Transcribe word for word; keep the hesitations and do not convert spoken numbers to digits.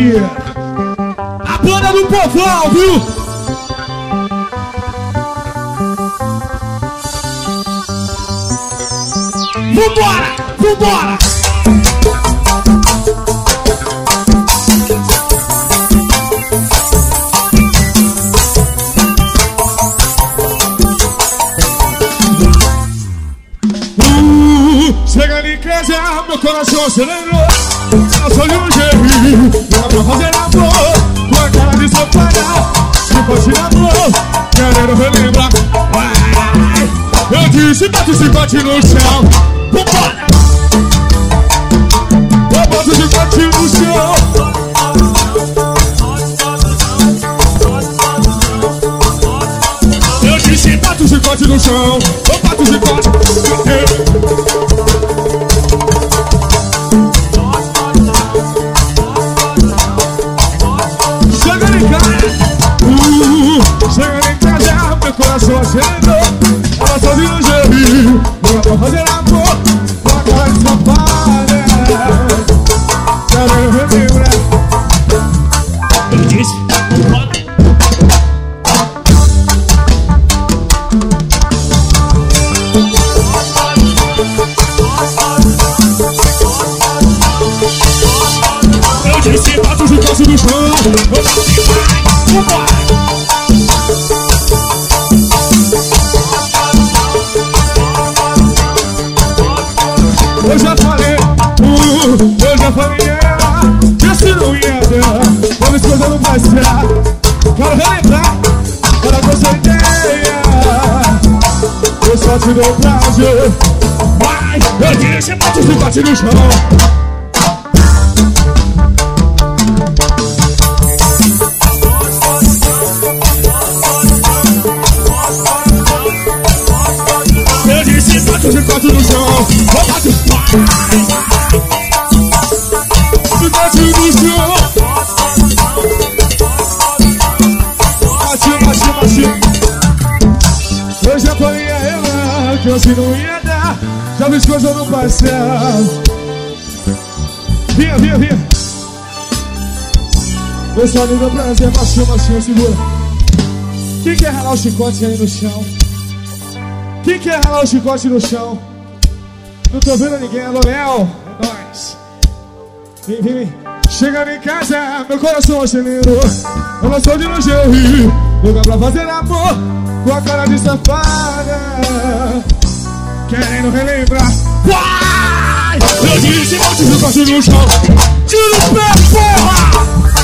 aqui. A banda do povão, viu? Vambora, vambora. Chegando em casa, meu coração acelerou. Ela só de um jeito, ela pra fazer amor. Com a cara de safada, se pode amor, querendo relembrar. Eu disse, bate o chicote no chão. Vambora! Eu boto o chicote no chão. Eu disse, bate o chicote no chão. Eu bato o chicote. Chegando em casa, meu coração acendeu. Ela só viu um jeito, ela pra fazer amor. Com a cara de safada, quero relembrar. Eu disse, eu disse, bate o chicote no chão. Vambora! Eu já falei, uh, eu já falei ela, que se não ia dar, quando coisa não vai ser. Quero relembrar, para com essa ideia, eu só te dou prazer. Vai, eu disse, bate o chicote no chão. Eu disse, bate o chicote no chão. Eu bato, chicote no chão. Bate, bate, bate. Eu já falei a ela que assim não ia dar. Já fiz coisa no passado. Vinha, vinha, vinha. Eu só lhe dou prazer, baixinho, baixinho, segura. Quem quer ralar o chicote aí no chão? Quem quer ralar o chicote no chão? Não tô vendo ninguém, alô Léo. É nóis. Vem, vem, vem. Chegando em casa, meu coração acelerou. Ela só de longe eu ri. Lugar pra fazer amor, com a cara de safada, querendo relembrar. Vai! Eu disse, bate o chicote no chão. Tira o pé, porra!